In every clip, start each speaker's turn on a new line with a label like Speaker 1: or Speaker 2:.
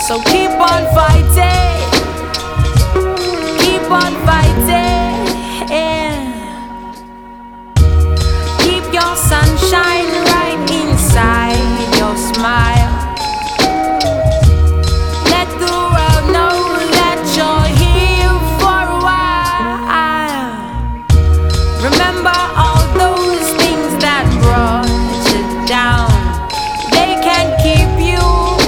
Speaker 1: So keep on fighting, keep on fighting. Keep your sunshine right inside your smile. Let the world know that you're here for a while. Remember all those things that brought you down. They can't keep you,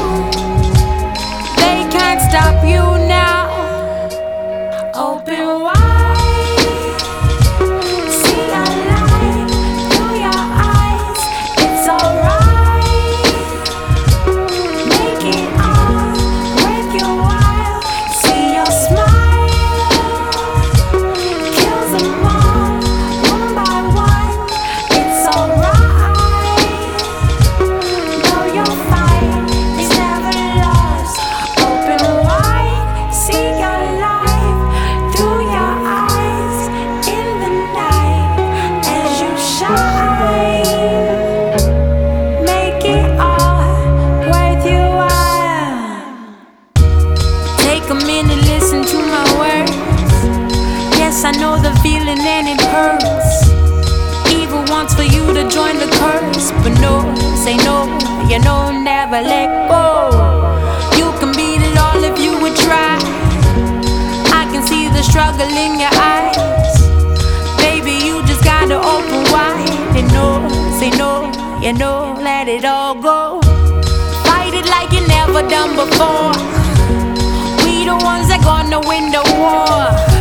Speaker 1: they can't stop you now. Open wide, see a light through your eyes. It's alright, make it all worth your while. See your smile, kills them all, one by one. It's alright, though your fight is never lost. Open wide, see your life through your eyes in the night as you shine. Make it all worth your while. Take a minute, listen to my words. Yes, I know the feeling and it hurts. Evil wants for you to join the curse, but no, say no, you know, never let go. You can beat it all if you would try. I can see the struggle in your eyes. Baby, you just gotta open wide and no, say no, you know, let it all go. Fight it like you never done before. We the ones that gonna win the war.